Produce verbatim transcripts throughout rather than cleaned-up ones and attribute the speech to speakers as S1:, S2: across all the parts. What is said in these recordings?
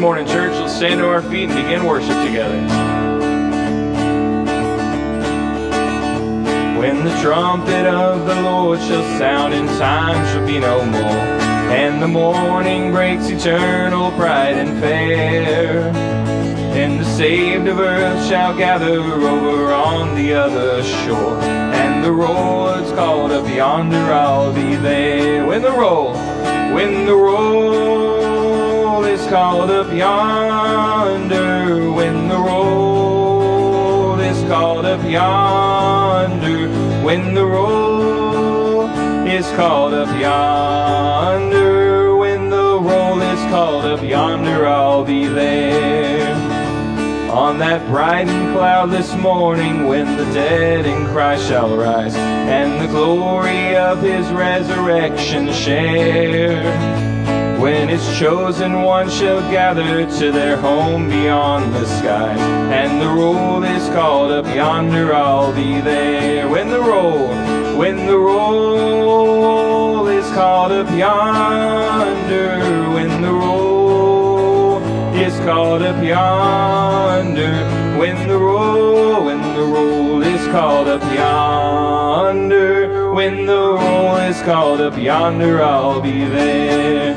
S1: morning, church. Let's stand to our feet and begin worship together. When the trumpet of the Lord shall sound and time shall be no more, and the morning breaks eternal, bright and fair, and the saved of earth shall gather over on the other shore, and the roll is called up yonder, I'll be there. When the roll, when the roll is called up yonder, when the roll is called up yonder, when the roll is called up yonder, when the roll is called up yonder, I'll be there. On that bright and cloudless morning, when the dead in Christ shall rise, and the glory of his resurrection share, when his chosen ones shall gather to their home beyond the skies, and the roll is called up yonder, I'll be there. When the roll, when the roll is called up yonder, when the roll is called up yonder, when the roll, when the roll is called up yonder, when the roll is called up yonder, I'll be there.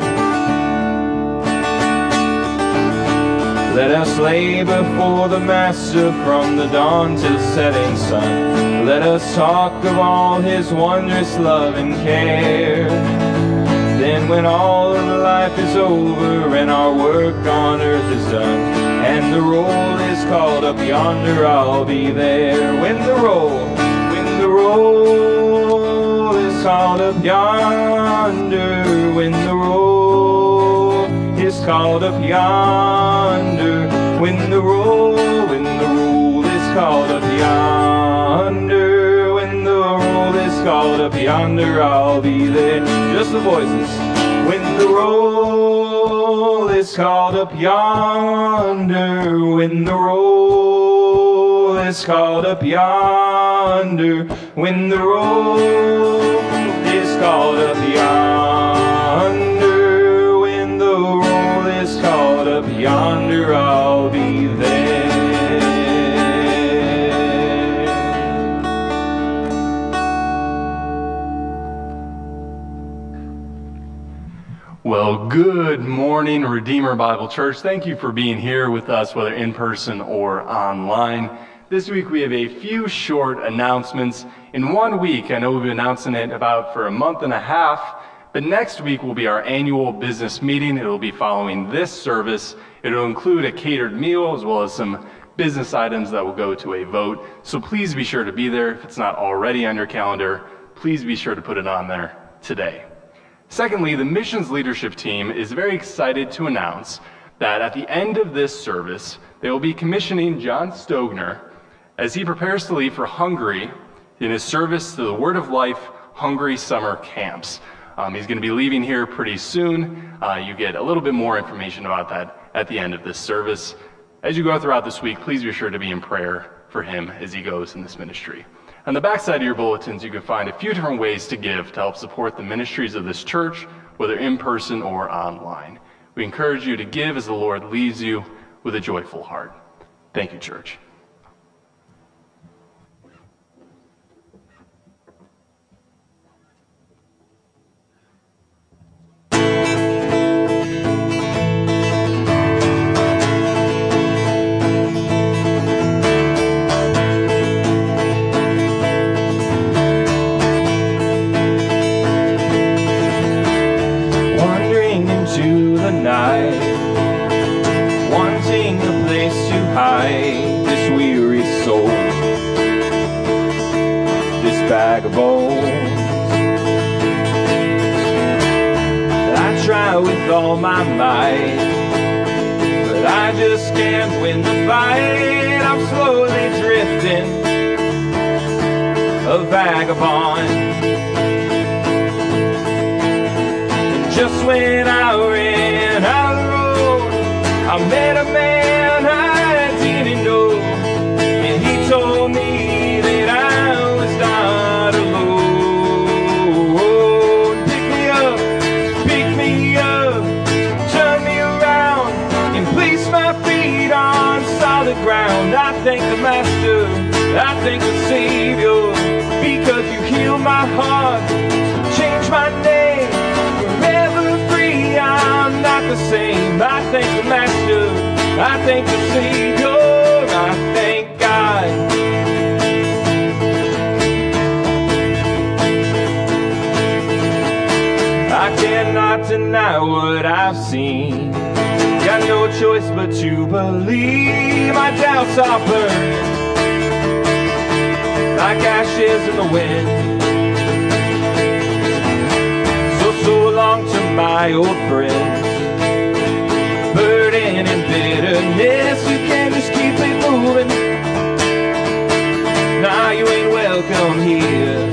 S1: Let us lay before the Master from the dawn till setting sun. Let us talk of all his wondrous love and care. Then when all of life is over and our work on earth is done, and the roll is called up yonder, I'll be there. When the roll, when the roll is called up yonder, when the roll is called up yonder, when the roll, when the roll is called up yonder, when the roll is called up yonder, I'll be there. Just the voices. When the roll is called up yonder, when the roll is called up yonder, when the roll is called up yonder, when the roll is called up yonder, I'll be there.
S2: Well, good morning, Redeemer Bible Church. Thank you for being here with us, whether in person or online. This week we have a few short announcements. In one week, I know we've been announcing it about for a month and a half, but next week will be our annual business meeting. It'll be following this service. It'll include a catered meal as well as some business items that will go to a vote. So please be sure to be there. If it's not already on your calendar, please be sure to put it on there today. Secondly, the missions leadership team is very excited to announce that at the end of this service, they will be commissioning John Stogner as he prepares to leave for Hungary in his service to the Word of Life Hungary Summer Camps. Um, he's going to be leaving here pretty soon. Uh, you get a little bit more information about that at the end of this service. As you go throughout this week, please be sure to be in prayer for him as he goes in this ministry. On the back side of your bulletins, you can find a few different ways to give to help support the ministries of this church, whether in person or online. We encourage you to give as the Lord leads you with a joyful heart. Thank you, church.
S1: Wanting a place to hide this weary soul, this bag of bones. I try with all my might, but I just can't win the fight. I'm slowly drifting, a vagabond. And just when I ran out of the road, I met a man I didn't know, and he told me that I was not alone. Pick me up, pick me up, turn me around, and please thank the Savior, because you healed my heart, changed my name, forever free. I'm not the same. I thank the Master, I thank the Savior, I thank God. I cannot deny what I've seen. Got no choice but to believe. My doubts are burning like ashes in the wind. So, so long to my old friends, burden and bitterness, you can't just keep it moving. Nah, you ain't welcome here.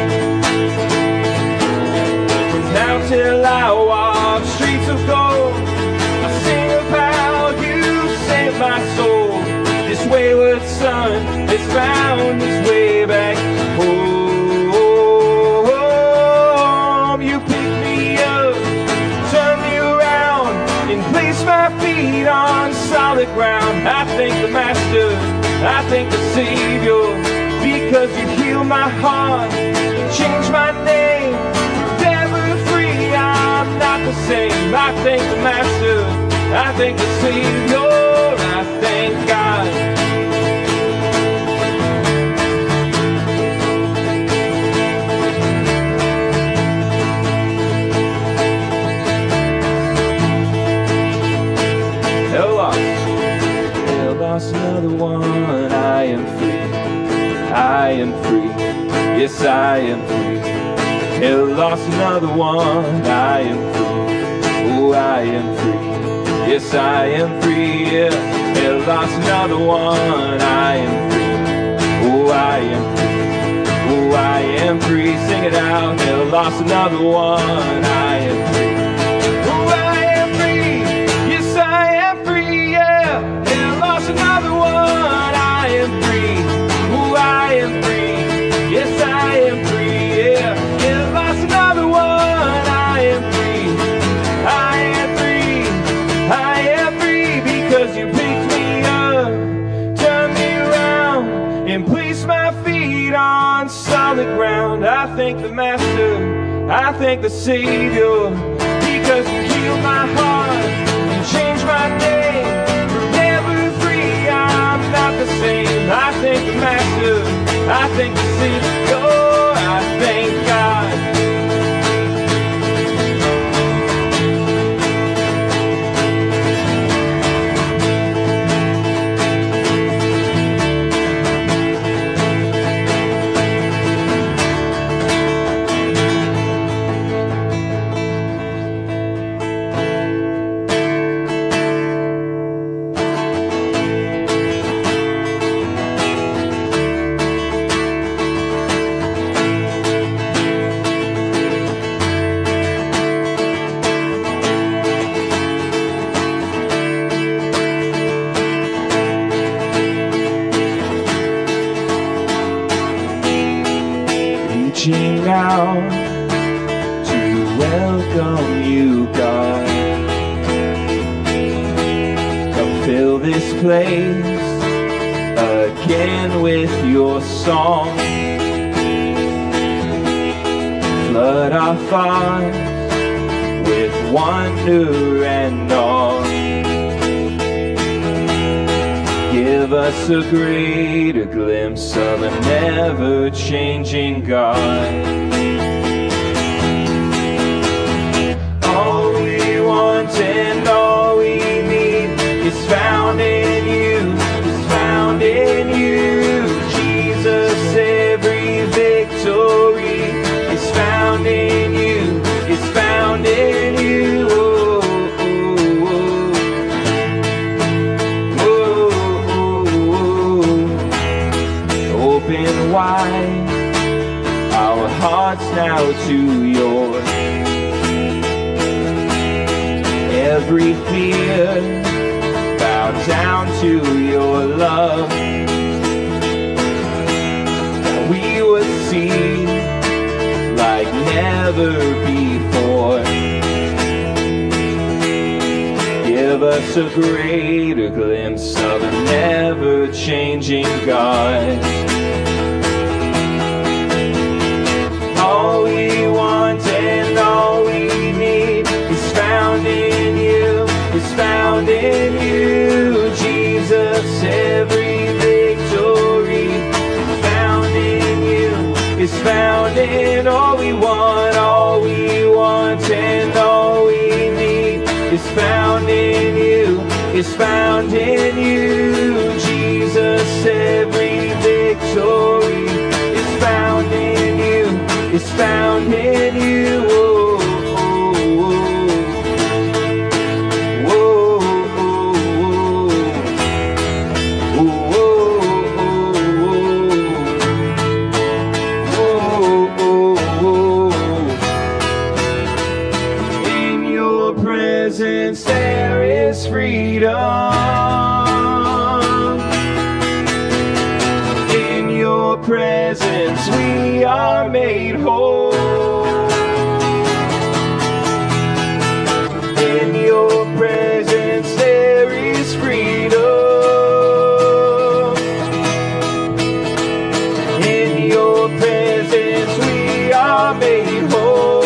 S1: From now till I walk streets of gold, I sing of how you saved my soul. This wayward son has found his way back home. You picked me up, turned me around, and placed my feet on solid ground. I thank the Master, I thank the Savior, because you healed my heart, changed my name, forever free. I'm not the same. I thank the Master, I thank the Savior, I thank God. Another one, I am free, I am free, yes I am free. Hell lost another one, I am free, oh I am free, yes I am free, yeah. Hell lost another one, I am free, oh I am free, oh I am free. Sing it out. Hell lost another one, I am free, oh I am free, yes I am free, yeah. Another one, I am free, ooh, I am free, yes I am free, yeah. Yeah, lost another one, I am free, I am free, I am free, because you picked me up, turned me around, and placed my feet on solid ground. I thank the Master, I thank the Savior, because you healed my heart, and changed my name, not the same. I thank the Master, I thank the Savior, I thank God. Reaching out to welcome you, God. Come fill this place again with your song. Flood our thoughts with wonder and awe. Give us a greater glimpse of a never-changing God. All we want and all we need is found in you, is found in you. Jesus, every victory is found in you, is found in you. Open wide our hearts now to yours. Every fear bow down to your love. That we would see like never before. Give give us a greater glimpse of a never-changing God. All we want and all we need is found in you, is found in you, Jesus. Every victory is found in you, is found in all we want, all we want and all we need is found in you, is found in you, Jesus. Every victory is found in you, is found in you. Oh, oh, oh, oh, oh. In your presence there is freedom. In your presence we are made whole. In your presence there is freedom. In your presence we are made whole.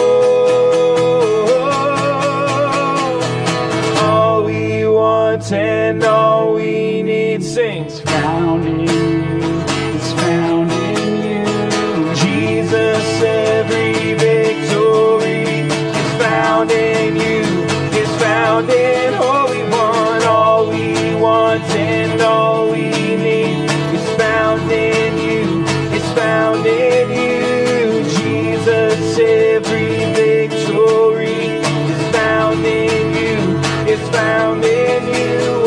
S1: All we want and all we need, sings, found in you, is found in you, Jesus. Every victory is found in you, is found in all we want, all we want and all we need is found in you, is found in you, Jesus. Every victory is found in you, is found in you.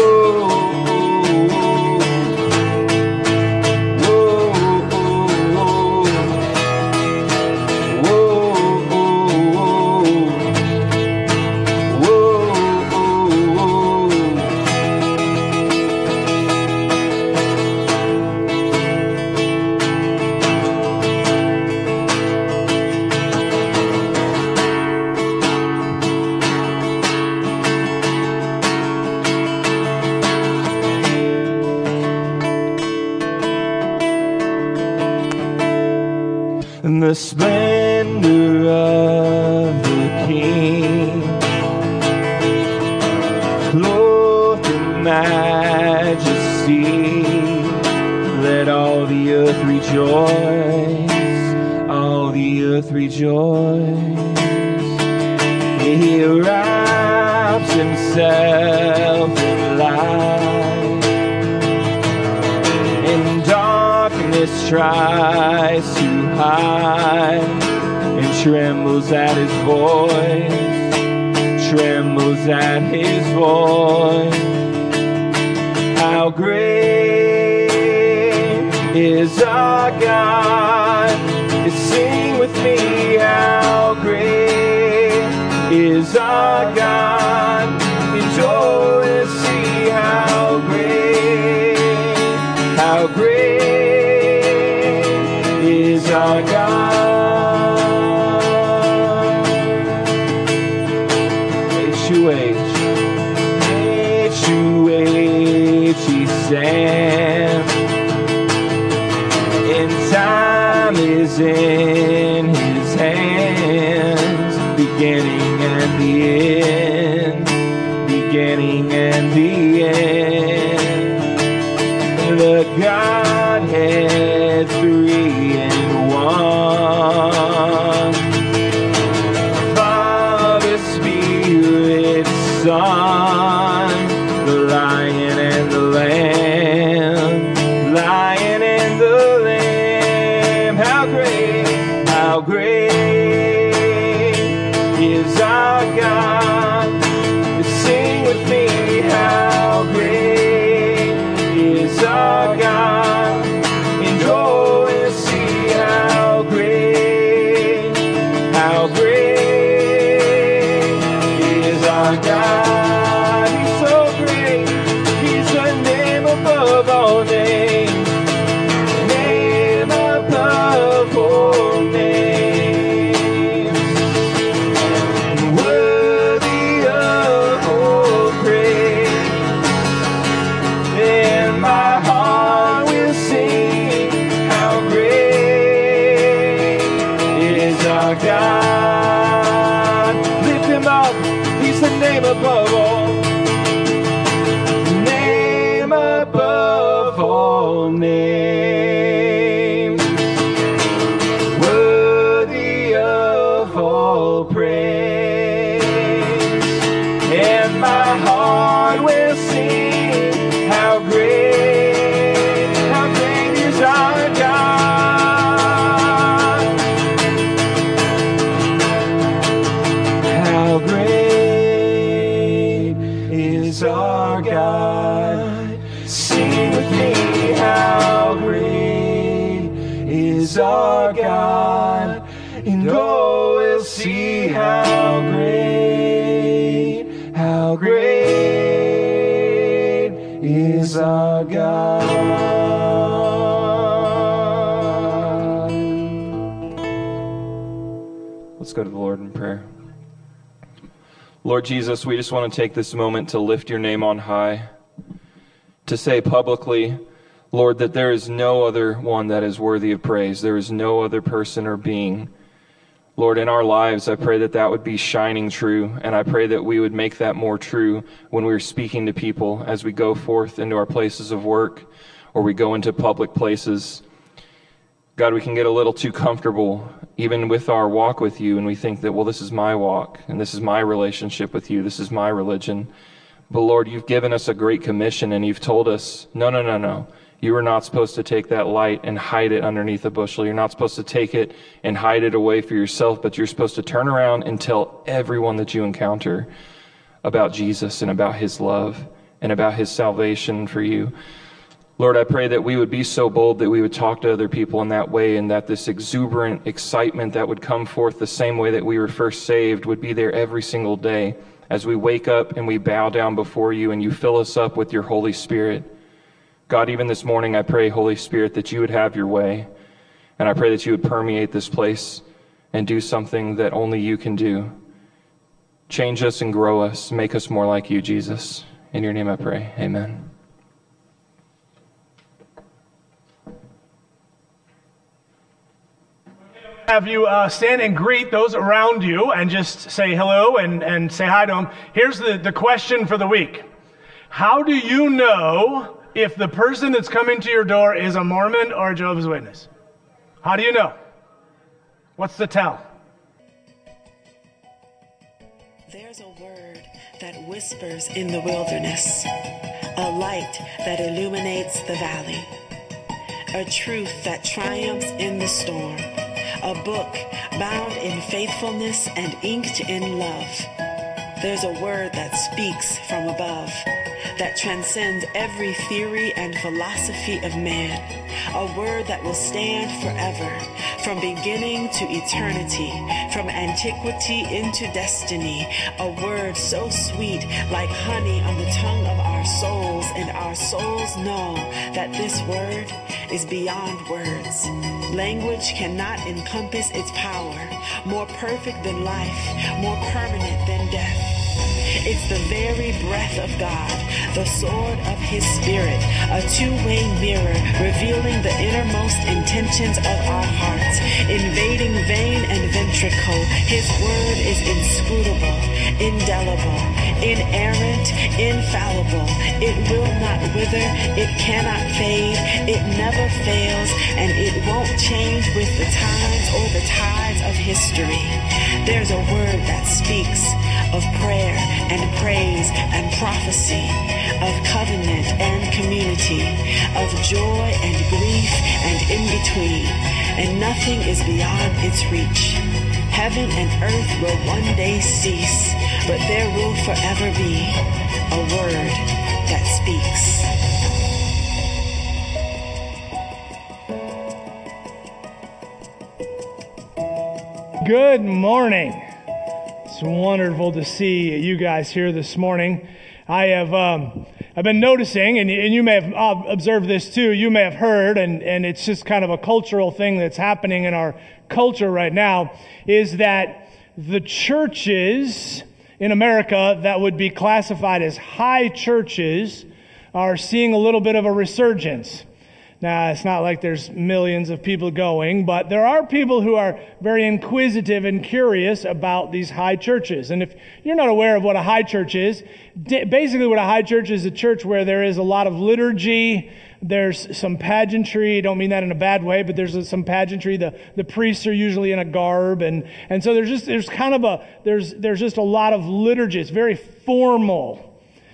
S1: And the splendor of the King, clothed in majesty, let all the earth rejoice, all the earth rejoice. He wraps himself in light, and darkness tries to hide, and trembles at his voice, trembles at his voice. How great is our God? Sing with me, how great is our God? Enjoy and see how great, how great is our God. H U H, H U H, he stands, and time is in his hands, beginning and the end, beginning and the end. The Godhead three and one, Father, Spirit, Son, the Lion and the Lamb, Lion and the Lamb. How great, how great is our God? Sing with me, how great is our God? Enjoy and see how great, how great is our God. He's so great, he's the name above all names, name above all names, worthy of all praise. He's the name above all. Name above all names. Worthy of all praise. And my heart will sing how great, how great is our God. How great is our God. Sing with me, how great is our God. And oh, we'll see how great, how great is our God. Let's go to the Lord in prayer. Lord Jesus, we just want to take this moment to lift your name on high, to say publicly, Lord, that there is no other one that is worthy of praise. There is no other person or being. Lord, in our lives, I pray that that would be shining true, and I pray that we would make that more true when we're speaking to people as we go forth into our places of work or we go into public places. God, we can get a little too comfortable even with our walk with you, and we think that, well, this is my walk, and this is my relationship with you, this is my religion. But Lord, you've given us a great commission, and you've told us, no, no, no, no. You are not supposed to take that light and hide it underneath a bushel. You're not supposed to take it and hide it away for yourself, but you're supposed to turn around and tell everyone that you encounter about Jesus and about his love and about his salvation for you. Lord, I pray that we would be so bold that we would talk to other people in that way, and that this exuberant excitement that would come forth the same way that we were first saved would be there every single day as we wake up and we bow down before you and you fill us up with your Holy Spirit. God, even this morning, I pray, Holy Spirit, that you would have your way. And I pray that you would permeate this place and do something that only you can do. Change us and grow us. Make us more like you, Jesus. In your name I pray. Amen.
S3: Have you uh, stand and greet those around you and just say hello and, and say hi to them. Here's the, the question for the week. How do you know if the person that's coming to your door is a Mormon or a Jehovah's Witness? How do you know? What's the tell?
S4: There's a word that whispers in the wilderness, a light that illuminates the valley, a truth that triumphs in the storm, a book bound in faithfulness and inked in love. There's a word that speaks from above, that transcends every theory and philosophy of man, a word that will stand forever, from beginning to eternity, from antiquity into destiny, a word so sweet like honey on the tongue of our souls, and our souls know that this word is beyond words. Language cannot encompass its power, more perfect than life, more permanent than death. It's the very breath of God, the sword of his spirit, a two-way mirror revealing the innermost intentions of our hearts, invading vein and ventricle. His word is inscrutable, indelible, inerrant, infallible. It will not wither, it cannot fade, it never fails, and it won't change with the times or the tides of history. There's a word that speaks of prayer and praise and prophecy, of covenant and community, of joy and grief and in between, and nothing is beyond its reach. Heaven and earth will one day cease, but there will forever be a word that speaks.
S3: Good morning. It's wonderful to see you guys here this morning. I have um, I've been noticing, and, and you may have uh, observed this too, you may have heard, and, and it's just kind of a cultural thing that's happening in our culture right now, is that the churches in America that would be classified as high churches are seeing a little bit of a resurgence. Now, it's not like there's millions of people going, but there are people who are very inquisitive and curious about these high churches. And if you're not aware of what a high church is, basically what a high church is a church where there is a lot of liturgy, there's some pageantry. I don't mean that in a bad way, but there's some pageantry. The the priests are usually in a garb, and and so there's just there's kind of a there's there's just a lot of liturgy. It's very formal.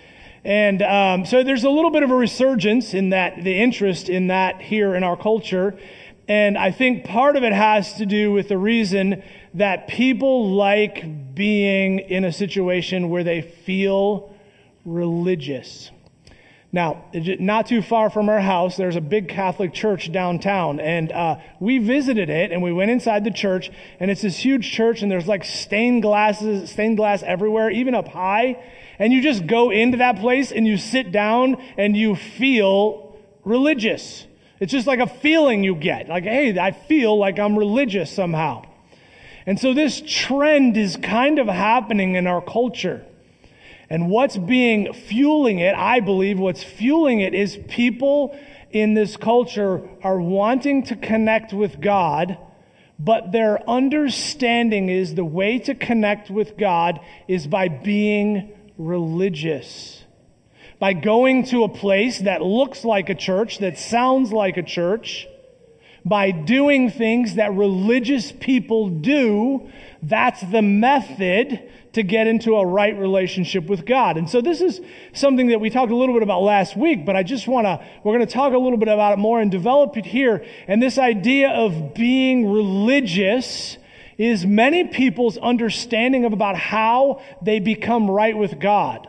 S3: And um, so there's a little bit of a resurgence in that, the interest in that here in our culture. And I think part of it has to do with the reason that people like being in a situation where they feel religious. Now, not too far from our house, there's a big Catholic church downtown, and uh, we visited it, and we went inside the church, and it's this huge church, and there's like stained glasses, stained glass everywhere, even up high. And you just go into that place and you sit down and you feel religious. It's just like a feeling you get. Like, hey, I feel like I'm religious somehow. And so this trend is kind of happening in our culture. And what's being fueling it, I believe what's fueling it is people in this culture are wanting to connect with God, but their understanding is the way to connect with God is by being religious, by going to a place that looks like a church, that sounds like a church, by doing things that religious people do. That's the method to get into a right relationship with God. And so this is something that we talked a little bit about last week, but I just want to, we're going to talk a little bit about it more and develop it here. And this idea of being religious is many people's understanding of about how they become right with God.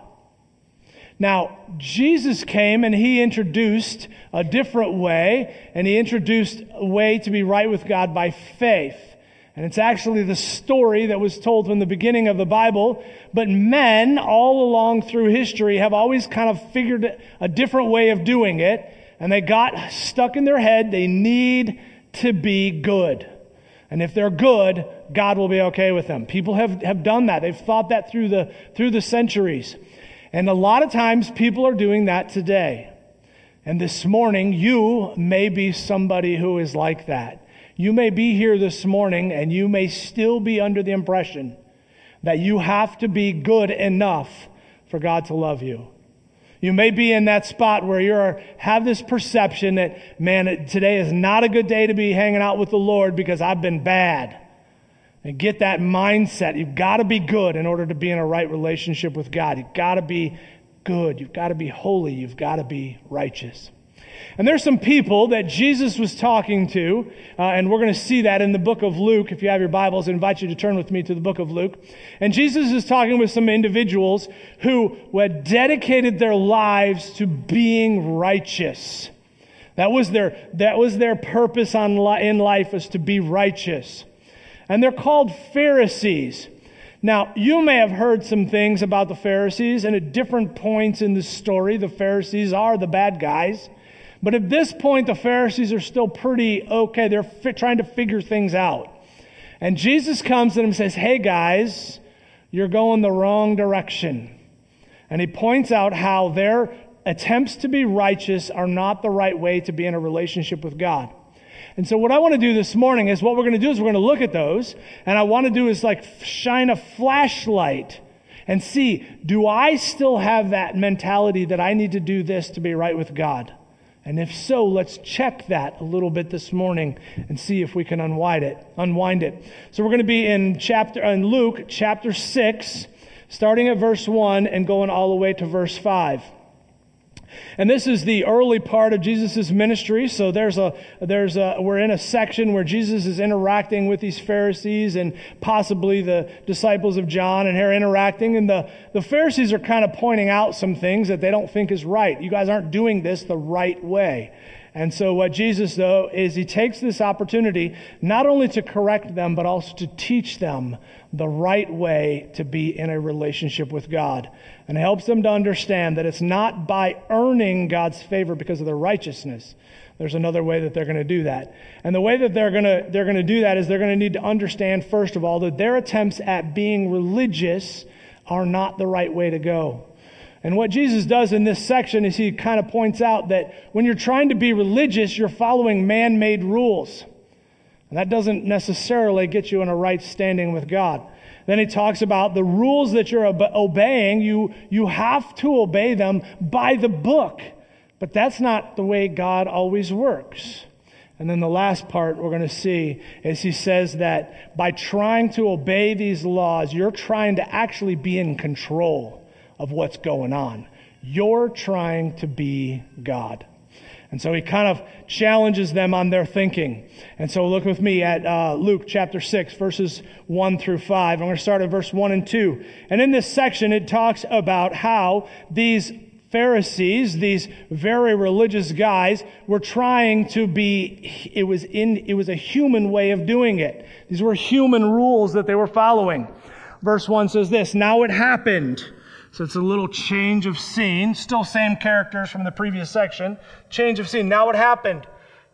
S3: Now, Jesus came and he introduced a different way, and he introduced a way to be right with God by faith. And it's actually the story that was told from the beginning of the Bible, but men all along through history have always kind of figured a different way of doing it, and they got stuck in their head, they need to be good. And if they're good, God will be okay with them. People have, have done that. They've thought that through the through the centuries. And a lot of times people are doing that today. And this morning, you may be somebody who is like that. You may be here this morning and you may still be under the impression that you have to be good enough for God to love you. You may be in that spot where you have this perception that, man, today is not a good day to be hanging out with the Lord because I've been bad. And get that mindset. You've got to be good in order to be in a right relationship with God. You've got to be good. You've got to be holy. You've got to be righteous. And there's some people that Jesus was talking to, uh, and we're going to see that in the book of Luke. If you have your Bibles, I invite you to turn with me to the book of Luke. And Jesus is talking with some individuals who had dedicated their lives to being righteous. That was their, that was their purpose on li- in life, was to be righteous. And they're called Pharisees. Now, you may have heard some things about the Pharisees, and at different points in the story, the Pharisees are the bad guys. But at this point, the Pharisees are still pretty okay. They're fi- trying to figure things out. And Jesus comes to them and says, hey guys, you're going the wrong direction. And he points out how their attempts to be righteous are not the right way to be in a relationship with God. And so what I want to do this morning is what we're going to do is we're going to look at those. And I want to do is like shine a flashlight and see, do I still have that mentality that I need to do this to be right with God? And if so, let's check that a little bit this morning and see if we can unwind it. Unwind it. So we're going to be in chapter in Luke chapter six, starting at verse one and going all the way to verse five. And this is the early part of Jesus' ministry. So there's a, there's a, we're in a section where Jesus is interacting with these Pharisees and possibly the disciples of John, and they're interacting. And the, the Pharisees are kind of pointing out some things that they don't think is right. You guys aren't doing this the right way. And so what Jesus, though, is he takes this opportunity not only to correct them, but also to teach them the right way to be in a relationship with God. And helps them to understand that it's not by earning God's favor because of their righteousness. There's another way that they're going to do that. And the way that they're going to they're going to do that is they're going to need to understand, first of all, that their attempts at being religious are not the right way to go. And what Jesus does in this section is he kind of points out that when you're trying to be religious, you're following man-made rules. And that doesn't necessarily get you in a right standing with God. Then he talks about the rules that you're obe- obeying. You, you have to obey them by the book. But that's not the way God always works. And then the last part we're going to see is he says that by trying to obey these laws, you're trying to actually be in control of what's going on. You're trying to be God. And so he kind of challenges them on their thinking. And so look with me at uh, Luke chapter six, verses one through five. I'm going to start at verse one and two. And in this section, it talks about how these Pharisees, these very religious guys, were trying to be, it was in, it was a human way of doing it. These were human rules that they were following. Verse one says this, "Now it happened." So it's a little change of scene. Still same characters from the previous section. Change of scene. Now it happened.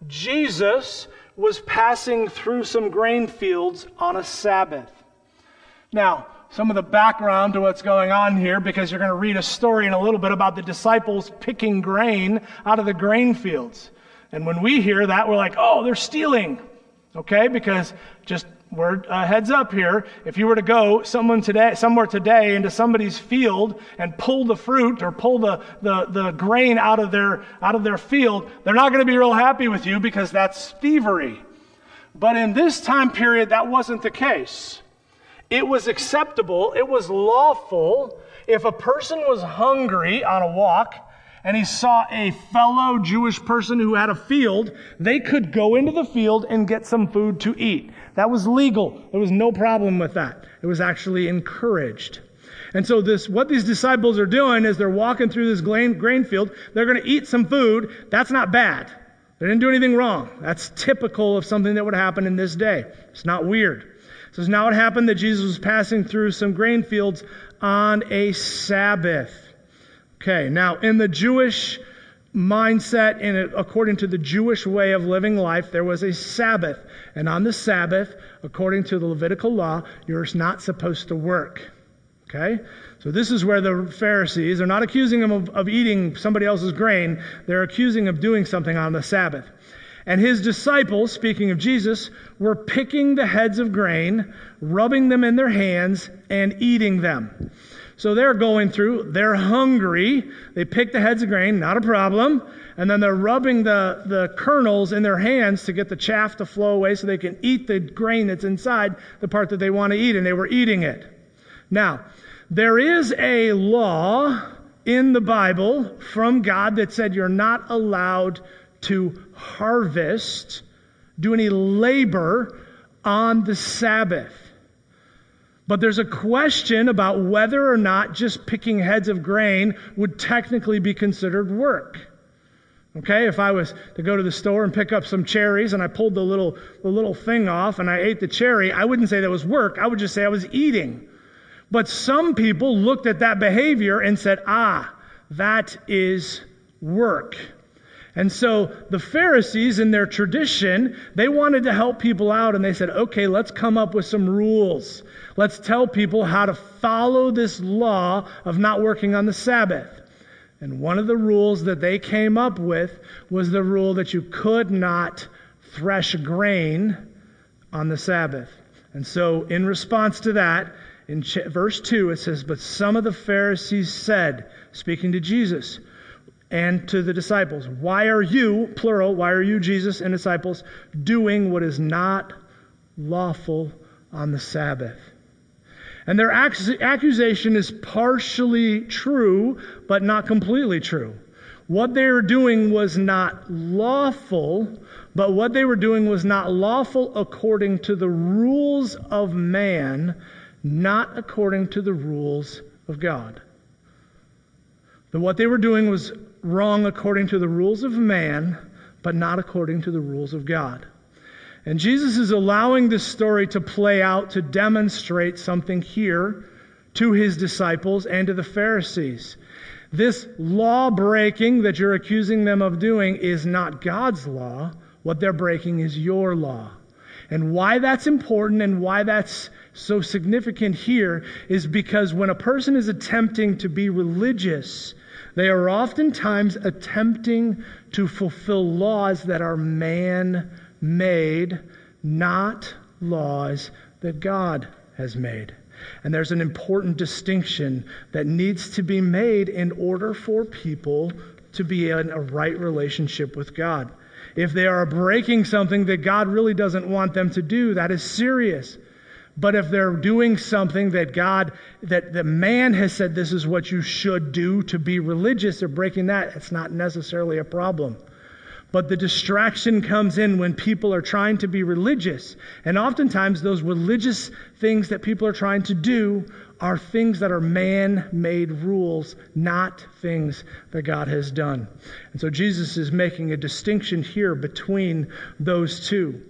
S3: Jesus was passing through some grain fields on a Sabbath. Now, some of the background to what's going on here, because you're going to read a story in a little bit about the disciples picking grain out of the grain fields. And when we hear that, we're like, oh, they're stealing. Okay? Because just word uh, heads up here, if you were to go someone today, somewhere today into somebody's field and pull the fruit or pull the, the, the grain out of their out of their field, they're not going to be real happy with you because that's thievery. But in this time period, that wasn't the case. It was acceptable, it was lawful, if a person was hungry on a walk and he saw a fellow Jewish person who had a field, they could go into the field and get some food to eat. That was legal. There was no problem with that. It was actually encouraged. And so this, what these disciples are doing is they're walking through this grain, grain field. They're going to eat some food. That's not bad. They didn't do anything wrong. That's typical of something that would happen in this day. It's not weird. It says, now it happened that Jesus was passing through some grain fields on a Sabbath. Okay, now in the Jewish mindset, and according to the Jewish way of living life, there was a Sabbath. And on the Sabbath, according to the Levitical law, you're not supposed to work. Okay? So this is where the Pharisees are not accusing him of, of eating somebody else's grain. They're accusing him of doing something on the Sabbath. And his disciples, speaking of Jesus, were picking the heads of grain, rubbing them in their hands, and eating them. So they're going through, they're hungry, they pick the heads of grain, not a problem, and then they're rubbing the, the kernels in their hands to get the chaff to flow away so they can eat the grain that's inside, the part that they want to eat, and they were eating it. Now, there is a law in the Bible from God that said you're not allowed to harvest, do any labor on the Sabbath. But there's a question about whether or not just picking heads of grain would technically be considered work. Okay, if I was to go to the store and pick up some cherries and I pulled the little the little thing off and I ate the cherry, I wouldn't say that was work. I would just say I was eating. But some people looked at that behavior and said, ah, that is work. And so the Pharisees, in their tradition, they wanted to help people out, and they said, okay, let's come up with some rules. Let's tell people how to follow this law of not working on the Sabbath. And one of the rules that they came up with was the rule that you could not thresh grain on the Sabbath. And so in response to that, in verse two, it says, but some of the Pharisees said, speaking to Jesus and to the disciples, why are you, plural, why are you, Jesus and disciples, doing what is not lawful on the Sabbath? And their accusation is partially true, but not completely true. What they were doing was not lawful, but what they were doing was not lawful according to the rules of man, not according to the rules of God. But what they were doing was wrong according to the rules of man, but not according to the rules of God. And Jesus is allowing this story to play out to demonstrate something here to his disciples and to the Pharisees. This law breaking that you're accusing them of doing is not God's law. What they're breaking is your law. And why that's important and why that's so significant here is because when a person is attempting to be religious, they are oftentimes attempting to fulfill laws that are man-made, not laws that God has made. And there's an important distinction that needs to be made in order for people to be in a right relationship with God. If they are breaking something that God really doesn't want them to do, that is serious. But if they're doing something that God, that the man has said this is what you should do to be religious, they're breaking that, it's not necessarily a problem. But the distraction comes in when people are trying to be religious. And oftentimes those religious things that people are trying to do are things that are man-made rules, not things that God has done. And so Jesus is making a distinction here between those two.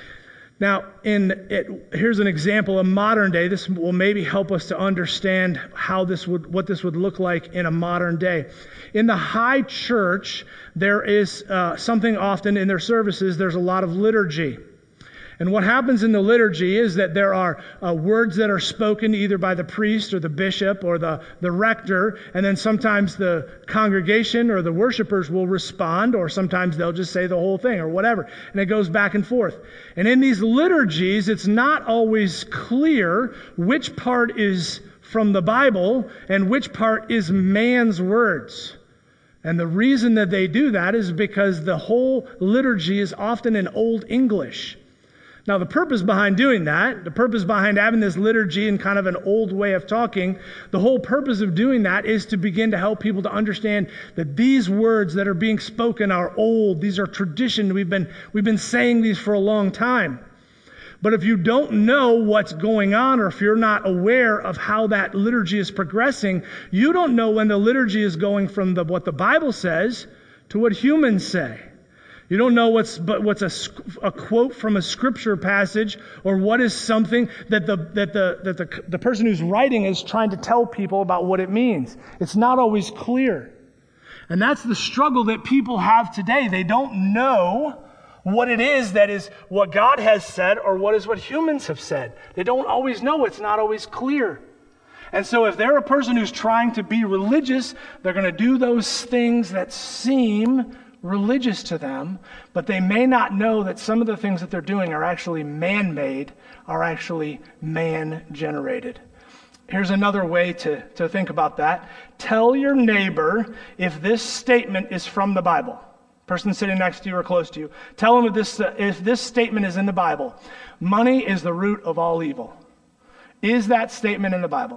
S3: Now, in it, here's an example of modern day. This will maybe help us to understand how this would, what this would look like in a modern day. In the high church, there is uh, something often in their services. There's a lot of liturgy. And what happens in the liturgy is that there are uh, words that are spoken either by the priest or the bishop or the, the rector, and then sometimes the congregation or the worshipers will respond, or sometimes they'll just say the whole thing or whatever. And it goes back and forth. And in these liturgies, it's not always clear which part is from the Bible and which part is man's words. And the reason that they do that is because the whole liturgy is often in Old English. Now, the purpose behind doing that, the purpose behind having this liturgy in kind of an old way of talking, the whole purpose of doing that is to begin to help people to understand that these words that are being spoken are old. These are tradition. We've been, we've been saying these for a long time. But if you don't know what's going on, or if you're not aware of how that liturgy is progressing, you don't know when the liturgy is going from the, what the Bible says to what humans say. You don't know what's but what's a, a quote from a scripture passage, or what is something that the that the that the the person who's writing is trying to tell people about what it means. It's not always clear. And that's the struggle that people have today. They don't know what it is that is what God has said or what is what humans have said. They don't always know. It's not always clear. And so if they're a person who's trying to be religious, they're going to do those things that seem religious to them, but they may not know that some of the things that they're doing are actually man-made, are actually man-generated. Here's another way to, to think about that. Tell your neighbor if this statement is from the Bible. Person sitting next to you or close to you. Tell them if this, uh, if this statement is in the Bible. Money is the root of all evil. Is that statement in the Bible?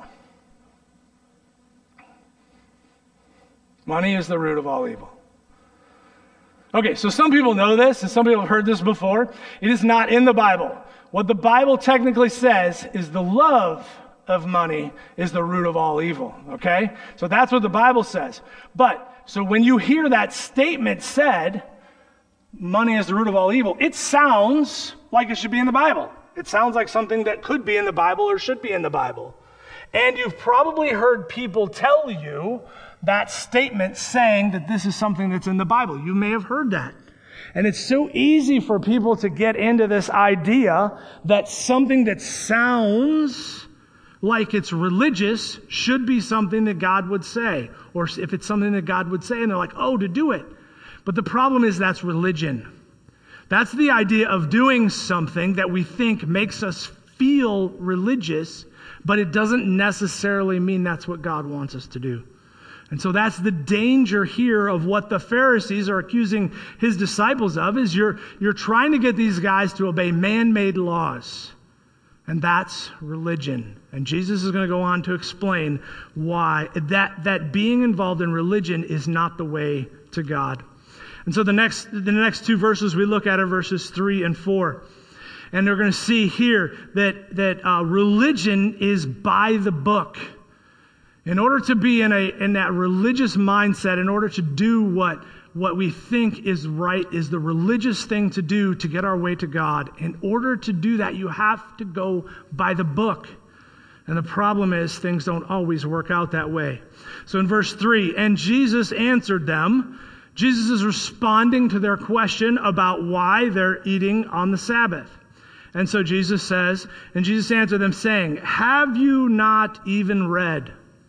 S3: Money is the root of all evil. Okay, so some people know this, and some people have heard this before. It is not in the Bible. What the Bible technically says is the love of money is the root of all evil, okay? So that's what the Bible says. But, so when you hear that statement said, money is the root of all evil, it sounds like it should be in the Bible. It sounds like something that could be in the Bible or should be in the Bible. And you've probably heard people tell you that statement saying that this is something that's in the Bible. You may have heard that. And it's so easy for people to get into this idea that something that sounds like it's religious should be something that God would say. Or if it's something that God would say, and they're like, oh, to do it. But the problem is that's religion. That's the idea of doing something that we think makes us feel religious, but it doesn't necessarily mean that's what God wants us to do. And so that's the danger here of what the Pharisees are accusing his disciples of, is you're, you're trying to get these guys to obey man-made laws. And that's religion. And Jesus is going to go on to explain why that, that being involved in religion is not the way to God. And so the next, the next two verses we look at are verses three and four. And they're going to see here that, that uh, religion is by the book. In order to be in a in that religious mindset, in order to do what, what we think is right, is the religious thing to do to get our way to God, in order to do that, you have to go by the book. And the problem is things don't always work out that way. So in verse three, and Jesus answered them. Jesus is responding to their question about why they're eating on the Sabbath. And so Jesus says, and Jesus answered them saying, have you not even read?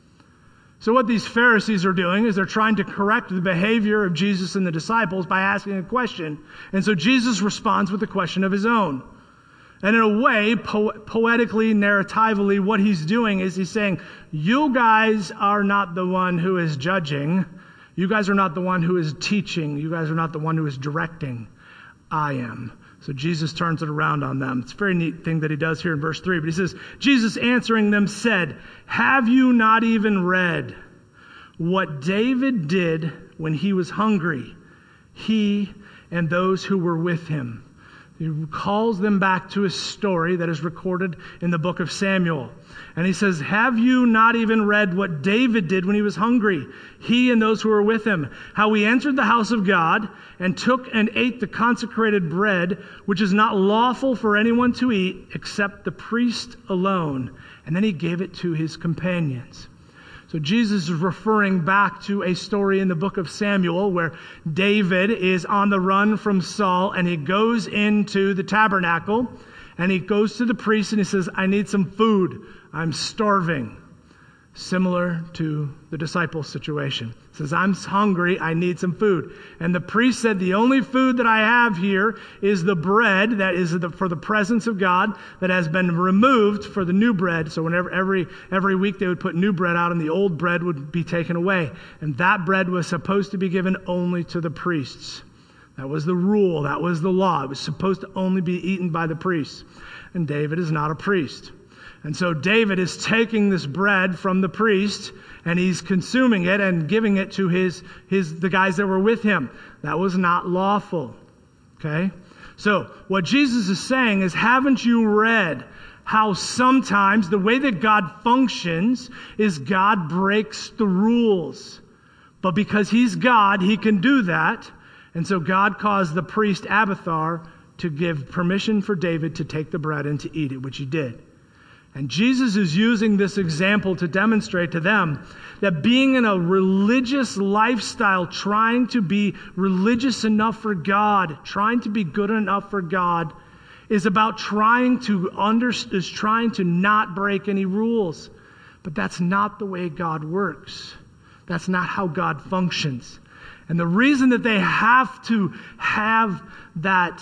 S3: So what these Pharisees are doing is they're trying to correct the behavior of Jesus and the disciples by asking a question. And so Jesus responds with a question of his own. And in a way, po- poetically, narratively, what he's doing is he's saying, you guys are not the one who is judging. You guys are not the one who is teaching. You guys are not the one who is directing. I am. So Jesus turns it around on them. It's a very neat thing that he does here in verse three. But he says, Jesus answering them said, have you not even read what David did when he was hungry, he and those who were with him? He calls them back to a story that is recorded in the book of Samuel. And he says, have you not even read what David did when he was hungry, he and those who were with him? How he entered the house of God and took and ate the consecrated bread, which is not lawful for anyone to eat except the priest alone. And then he gave it to his companions. So Jesus is referring back to a story in the book of Samuel where David is on the run from Saul and he goes into the tabernacle and he goes to the priest and he says, I need some food. I'm starving. Similar to the disciples' situation. He says, I'm hungry. I need some food. And the priest said, the only food that I have here is the bread that is the, for the presence of God that has been removed for the new bread. So whenever every every week they would put new bread out and the old bread would be taken away. And that bread was supposed to be given only to the priests. That was the rule. That was the law. It was supposed to only be eaten by the priests. And David is not a priest. And so David is taking this bread from the priest and he's consuming it and giving it to his, his the guys that were with him. That was not lawful. Okay? So what Jesus is saying is, haven't you read how sometimes the way that God functions is God breaks the rules. But because he's God, he can do that. And so God caused the priest Abiathar to give permission for David to take the bread and to eat it, which he did. And Jesus is using this example to demonstrate to them that being in a religious lifestyle, trying to be religious enough for God, trying to be good enough for God, is about trying to under, is trying to not break any rules. But that's not the way God works. That's not how God functions. And the reason that they have to have that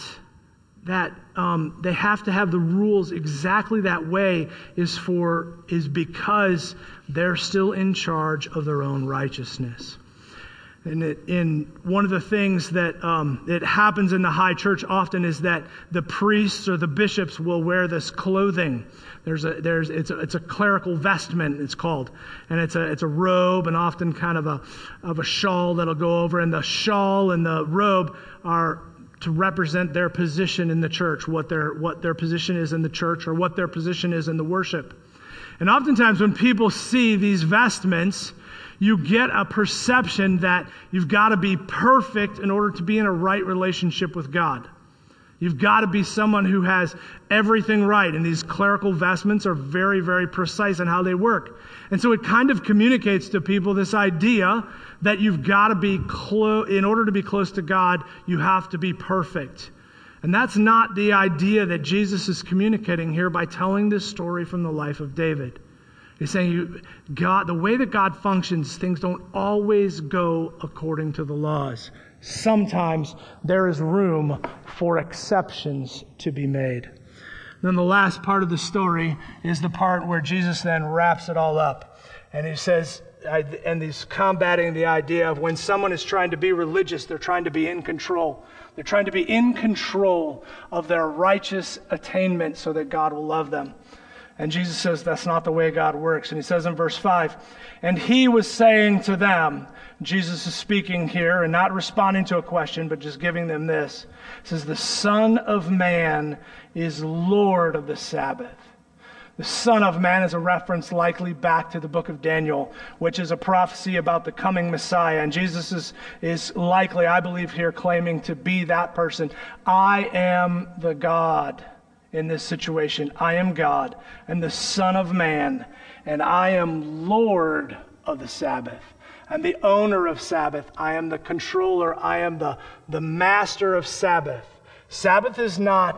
S3: that um, they have to have the rules exactly that way is for is because they're still in charge of their own righteousness. And it, in one of the things that um, it happens in the high church often is that the priests or the bishops will wear this clothing. There's a there's it's a, it's a clerical vestment, it's called, and it's a it's a robe and often kind of a of a shawl that'll go over. And the shawl and the robe are to represent their position in the church, what their what their position is in the church, or what their position is in the worship. And oftentimes when people see these vestments, you get a perception that you've got to be perfect in order to be in a right relationship with God. You've got to be someone who has everything right. And these clerical vestments are very, very precise in how they work. And so it kind of communicates to people this idea that you've got to be close, in order to be close to God, you have to be perfect. And that's not the idea that Jesus is communicating here by telling this story from the life of David. He's saying you, God, the way that God functions, things don't always go according to the laws. Sometimes there is room for exceptions to be made. Then the last part of the story is the part where Jesus then wraps it all up. And he says, and he's combating the idea of when someone is trying to be religious, they're trying to be in control. They're trying to be in control of their righteous attainment so that God will love them. And Jesus says that's not the way God works. And he says in verse five, and he was saying to them, Jesus is speaking here and not responding to a question, but just giving them this. He says, the Son of Man is Lord of the Sabbath. The Son of Man is a reference likely back to the book of Daniel, which is a prophecy about the coming Messiah. And Jesus is, is likely, I believe here, claiming to be that person. I am the God in this situation. I am God and the Son of Man, and I am Lord of the Sabbath. I'm the owner of Sabbath. I am the controller. I am the, the master of Sabbath. Sabbath is not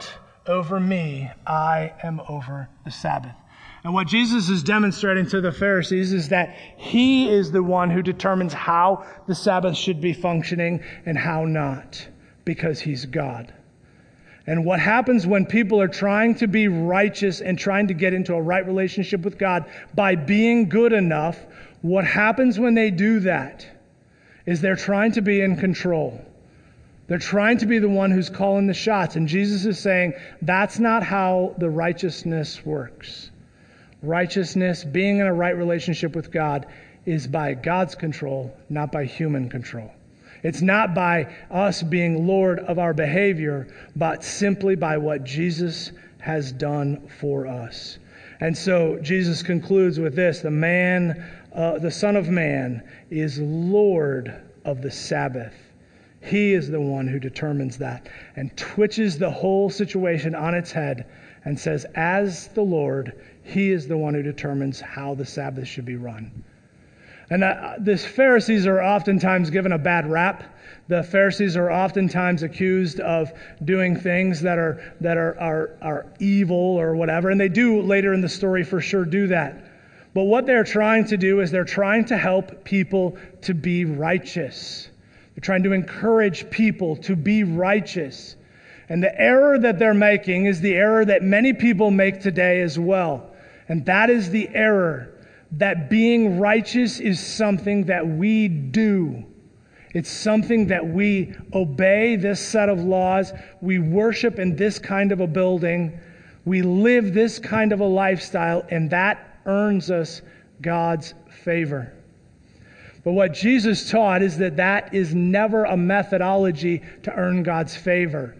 S3: over me, I am over the Sabbath. And what Jesus is demonstrating to the Pharisees is that he is the one who determines how the Sabbath should be functioning and how not, because he's God. And what happens when people are trying to be righteous and trying to get into a right relationship with God by being good enough, what happens when they do that is they're trying to be in control. They're trying to be the one who's calling the shots. And Jesus is saying that's not how the righteousness works. Righteousness, being in a right relationship with God, is by God's control, not by human control. It's not by us being Lord of our behavior, but simply by what Jesus has done for us. And so Jesus concludes with this: the man, uh, the Son of Man, is Lord of the Sabbath. He is the one who determines that and twitches the whole situation on its head and says, as the Lord, he is the one who determines how the Sabbath should be run. And uh, the Pharisees are oftentimes given a bad rap. The Pharisees are oftentimes accused of doing things that are that are, are, are evil or whatever. And they do later in the story for sure do that. But what they're trying to do is they're trying to help people to be righteous. They're trying to encourage people to be righteous. And the error that they're making is the error that many people make today as well. And that is the error that being righteous is something that we do. It's something that we obey this set of laws. We worship in this kind of a building. We live this kind of a lifestyle, and that earns us God's favor. But what Jesus taught is that that is never a methodology to earn God's favor.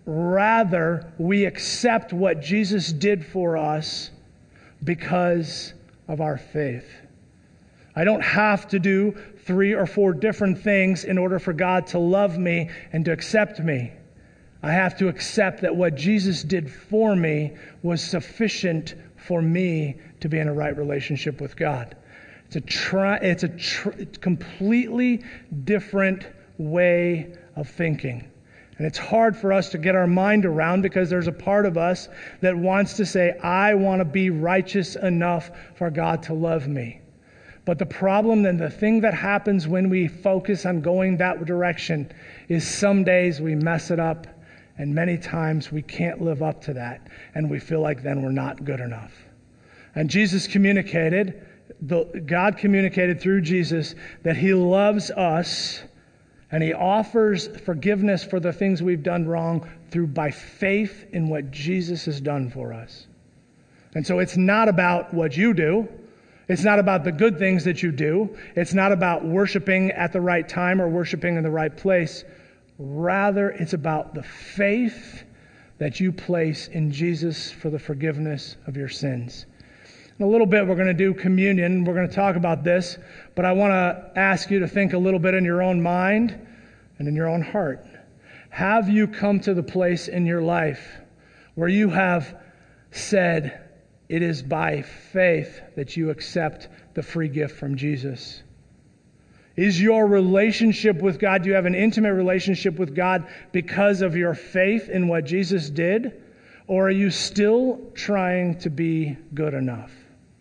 S3: Rather, we accept what Jesus did for us because of our faith. I don't have to do three or four different things in order for God to love me and to accept me. I have to accept that what Jesus did for me was sufficient for me to be in a right relationship with God. It's a try, it's a tr- completely different way of thinking. And it's hard for us to get our mind around because there's a part of us that wants to say, I want to be righteous enough for God to love me. But the problem and the thing that happens when we focus on going that direction is some days we mess it up, and many times we can't live up to that, and we feel like then we're not good enough. And Jesus communicated, the, God communicated through Jesus that he loves us, and he offers forgiveness for the things we've done wrong through by faith in what Jesus has done for us. And so it's not about what you do. It's not about the good things that you do. It's not about worshiping at the right time or worshiping in the right place. Rather, it's about the faith that you place in Jesus for the forgiveness of your sins. In a little bit, we're going to do communion. We're going to talk about this, but I want to ask you to think a little bit in your own mind and in your own heart. Have you come to the place in your life where you have said, it is by faith that you accept the free gift from Jesus? Is your relationship with God, do you have an intimate relationship with God because of your faith in what Jesus did? Or are you still trying to be good enough?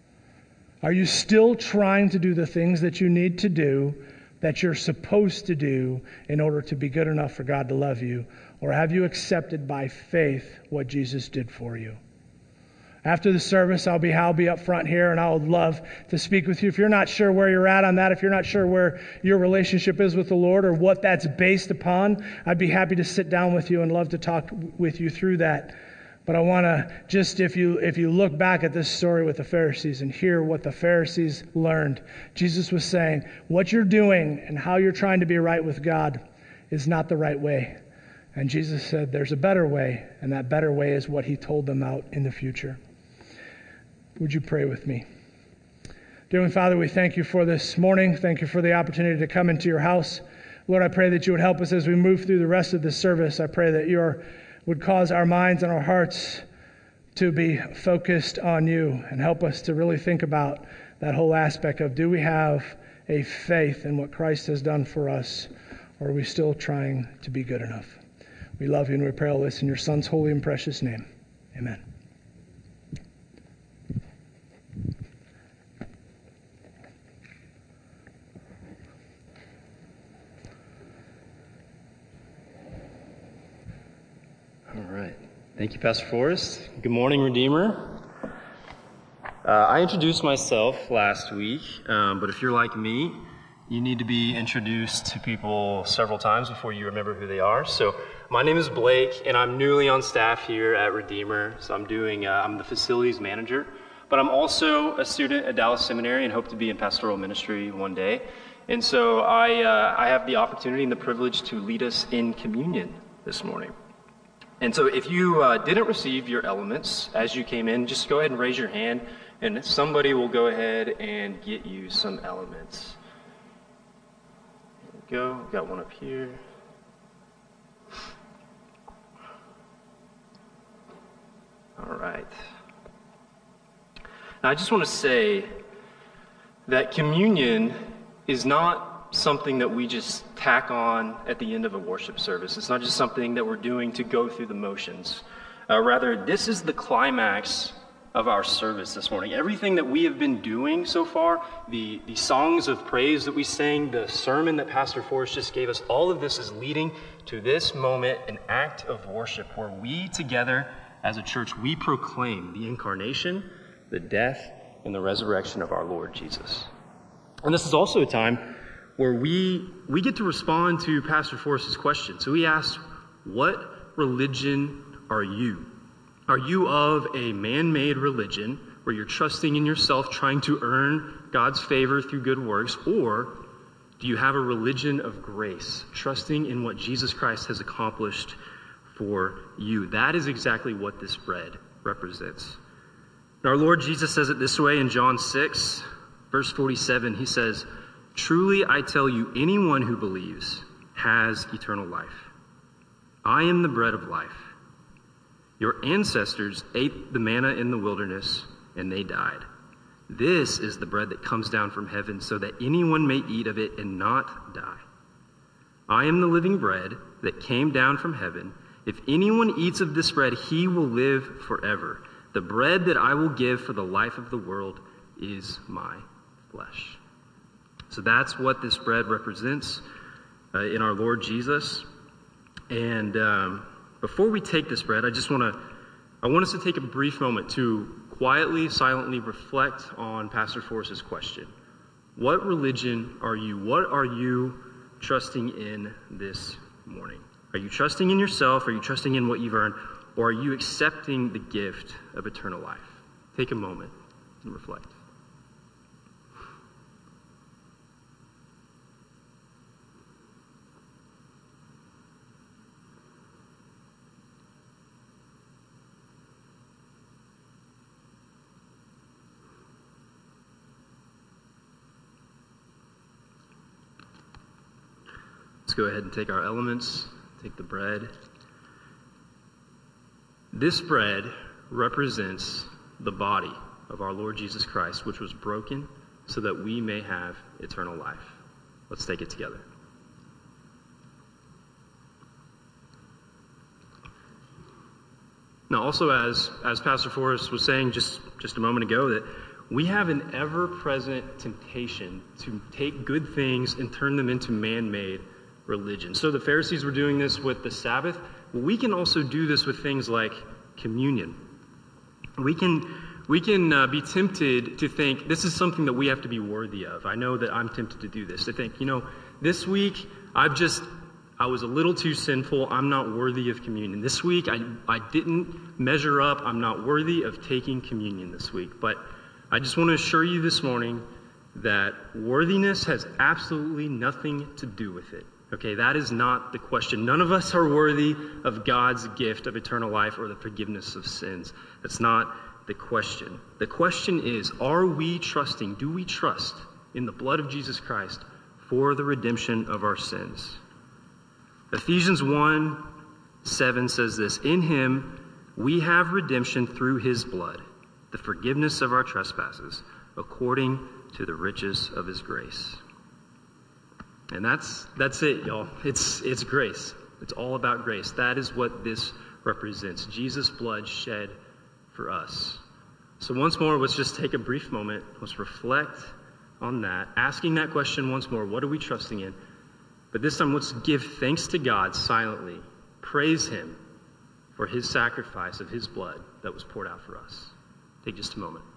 S3: Are you still trying to do the things that you need to do, that you're supposed to do in order to be good enough for God to love you? Or have you accepted by faith what Jesus did for you? After the service, I'll be I'll be up front here, and I would love to speak with you. If you're not sure where you're at on that, if you're not sure where your relationship is with the Lord or what that's based upon, I'd be happy to sit down with you and love to talk with you through that. But I want to just, if you if you look back at this story with the Pharisees and hear what the Pharisees learned, Jesus was saying, what you're doing and how you're trying to be right with God is not the right way. And Jesus said there's a better way, and that better way is what he told them out in the future. Would you pray with me? Dear Heavenly Father, we thank you for this morning. Thank you for the opportunity to come into your house. Lord, I pray that you would help us as we move through the rest of this service. I pray that you would cause our minds and our hearts to be focused on you and help us to really think about that whole aspect of, do we have a faith in what Christ has done for us, or are we still trying to be good enough? We love you and we pray all this in your Son's holy and precious name. Amen.
S5: All right. Thank you, Pastor Forrest. Good morning, Redeemer. Uh, I introduced myself last week, um, but if you're like me, you need to be introduced to people several times before you remember who they are. So my name is Blake, and I'm newly on staff here at Redeemer. So I'm doing, uh, I'm the facilities manager, but I'm also a student at Dallas Seminary and hope to be in pastoral ministry one day. And so I, uh, I have the opportunity and the privilege to lead us in communion this morning. And so if you uh, didn't receive your elements as you came in, just go ahead and raise your hand, and somebody will go ahead and get you some elements. There we go. We've got one up here. All right. Now I just want to say that communion is not something that we just tack on at the end of a worship service. It's not just something that we're doing to go through the motions. Uh, rather, this is the climax of our service this morning. Everything that we have been doing so far, the, the songs of praise that we sang, the sermon that Pastor Forrest just gave us, all of this is leading to this moment, an act of worship where we together as a church, we proclaim the incarnation, the death, and the resurrection of our Lord Jesus. And this is also a time where we we get to respond to Pastor Forrest's question. So he asked, what religion are you? Are you of a man-made religion where you're trusting in yourself, trying to earn God's favor through good works? Or do you have a religion of grace, trusting in what Jesus Christ has accomplished for you? That is exactly what this bread represents. And our Lord Jesus says it this way in John six, verse forty-seven. He says, "Truly I tell you, anyone who believes has eternal life. I am the bread of life. Your ancestors ate the manna in the wilderness, and they died. This is the bread that comes down from heaven, so that anyone may eat of it and not die. I am the living bread that came down from heaven. If anyone eats of this bread, he will live forever. The bread that I will give for the life of the world is my flesh." So that's what this bread represents uh, in our Lord Jesus. And um, before we take this bread, I just want to, I want us to take a brief moment to quietly, silently reflect on Pastor Forrest's question. What religion are you? What are you trusting in this morning? Are you trusting in yourself? Are you trusting in what you've earned? Or are you accepting the gift of eternal life? Take a moment and reflect. Let's go ahead and take our elements, take the bread. This bread represents the body of our Lord Jesus Christ, which was broken so that we may have eternal life. Let's take it together. Now, also, as, as Pastor Forrest was saying just, just a moment ago, that we have an ever-present temptation to take good things and turn them into man-made religion. So the Pharisees were doing this with the Sabbath. We can also do this with things like communion. We can we can uh, be tempted to think this is something that we have to be worthy of. I know that I'm tempted to do this. To think, you know, this week I've just I was a little too sinful. I'm not worthy of communion. This week I I didn't measure up. I'm not worthy of taking communion this week. But I just want to assure you this morning that worthiness has absolutely nothing to do with it. Okay, that is not the question. None of us are worthy of God's gift of eternal life or the forgiveness of sins. That's not the question. The question is, are we trusting, do we trust in the blood of Jesus Christ for the redemption of our sins? Ephesians one seven says this, "In him we have redemption through his blood, the forgiveness of our trespasses, according to the riches of his grace." And that's that's it, y'all. It's it's grace. It's all about grace. That is what this represents. Jesus' blood shed for us. So once more, let's just take a brief moment. Let's reflect on that, asking that question once more, what are we trusting in? But this time, let's give thanks to God silently. Praise him for his sacrifice of his blood that was poured out for us. Take just a moment.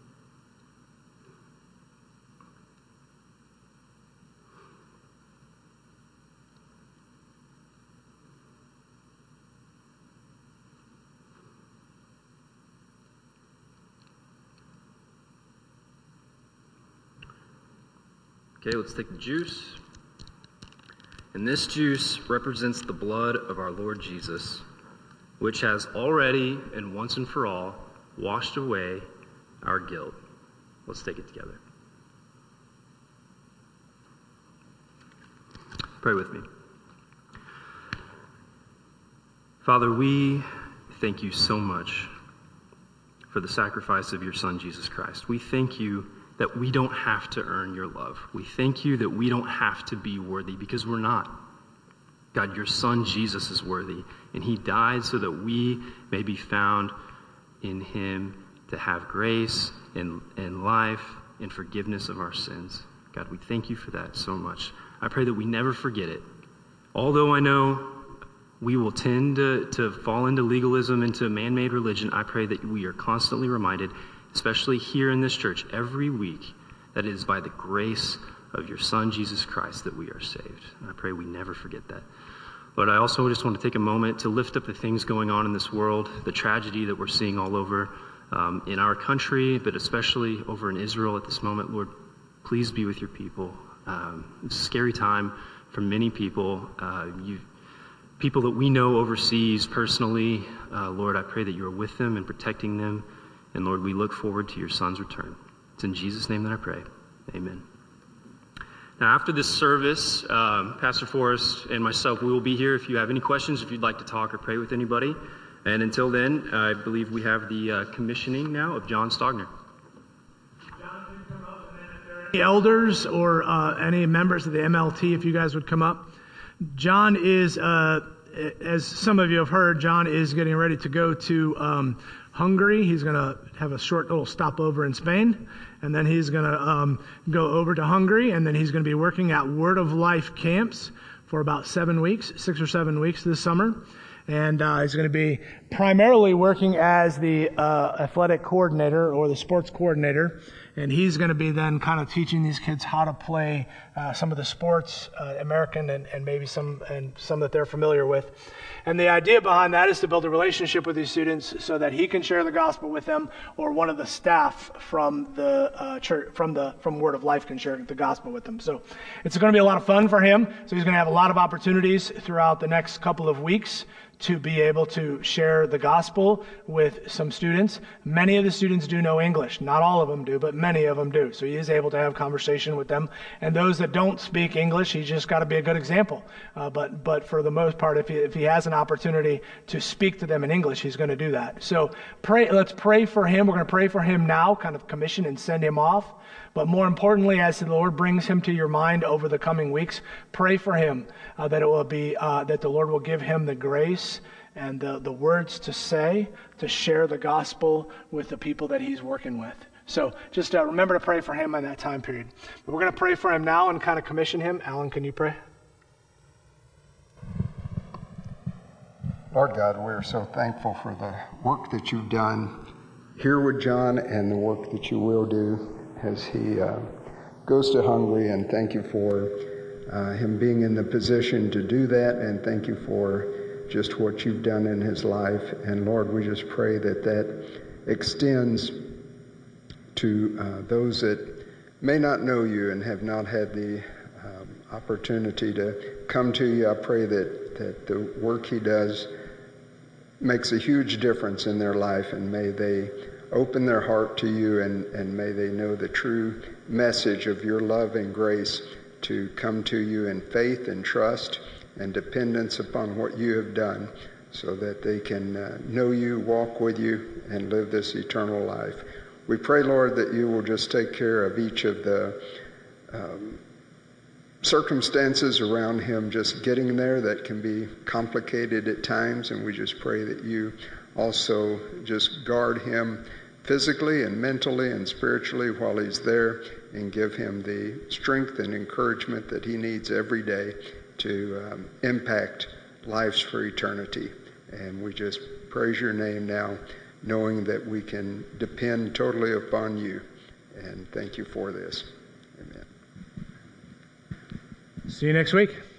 S5: Okay, let's take the juice. And this juice represents the blood of our Lord Jesus, which has already and once and for all washed away our guilt. Let's take it together. Pray with me. Father, we thank you so much for the sacrifice of your Son, Jesus Christ. We thank you that we don't have to earn your love. We thank you that we don't have to be worthy, because we're not. God, your Son Jesus is worthy, and he died so that we may be found in him to have grace and, and life and forgiveness of our sins. God, we thank you for that so much. I pray that we never forget it. Although I know we will tend to, to fall into legalism, into man-made religion, I pray that we are constantly reminded, especially here in this church every week, that it is by the grace of your Son, Jesus Christ, that we are saved. And I pray we never forget that. Lord, I also just want to take a moment to lift up the things going on in this world, the tragedy that we're seeing all over um, in our country, but especially over in Israel at this moment. Lord, please be with your people. Um, it's a scary time for many people. Uh, you, people that we know overseas personally, uh, Lord, I pray that you are with them and protecting them. And Lord, we look forward to your Son's return. It's in Jesus' name that I pray. Amen. Now, after this service, um, Pastor Forrest and myself, we will be here if you have any questions, if you'd like to talk or pray with anybody. And until then, I believe we have the uh, commissioning now of John Stogner.
S3: John, can you come up? And then if there are any elders or uh, any members of the M L T, if you guys would come up. John is, uh, as some of you have heard, John is getting ready to go to um, Hungary. He's going to have a short little stopover in Spain, and then he's going to um, go over to Hungary, and then he's going to be working at Word of Life camps for about seven weeks, six or seven weeks this summer. And uh, he's going to be primarily working as the uh, athletic coordinator or the sports coordinator. And he's going to be then kind of teaching these kids how to play uh, some of the sports, uh, American and, and maybe some and some that they're familiar with. And the idea behind that is to build a relationship with these students so that he can share the gospel with them, or one of the staff from the uh, church, from the from Word of Life can share the gospel with them. So it's going to be a lot of fun for him. So he's going to have a lot of opportunities throughout the next couple of weeks to be able to share the gospel with some students. Many of the students do know English. Not all of them do, but many of them do. So he is able to have conversation with them. And those that don't speak English, he's just got to be a good example. Uh, but but for the most part, if he, if he has an opportunity to speak to them in English, he's going to do that. So pray. Let's pray for him. We're going to pray for him now, kind of commission and send him off. But more importantly, as the Lord brings him to your mind over the coming weeks, pray for him uh, that it will be uh, that the Lord will give him the grace and the, the words to say, to share the gospel with the people that he's working with. So just uh, remember to pray for him in that time period. But we're going to pray for him now and kind of commission him. Alan, can you pray?
S6: Lord God, we're so thankful for the work that you've done here with John and the work that you will do as he uh, goes to Hungary. And thank you for uh, him being in the position to do that. And thank you for just what you've done in his life. And Lord, we just pray that that extends to uh, those that may not know you and have not had the um, opportunity to come to you. I pray that, that the work he does makes a huge difference in their life, and may they open their heart to you, and, and may they know the true message of your love and grace to come to you in faith and trust and dependence upon what you have done, so that they can uh, know you, walk with you, and live this eternal life. We pray, Lord, that you will just take care of each of the um, circumstances around him just getting there that can be complicated at times, and we just pray that you also just guard him physically and mentally and spiritually while he's there, and give him the strength and encouragement that he needs every day to um, impact lives for eternity. And we just praise your name now, knowing that we can depend totally upon you. And thank you for this. Amen.
S3: See you next week.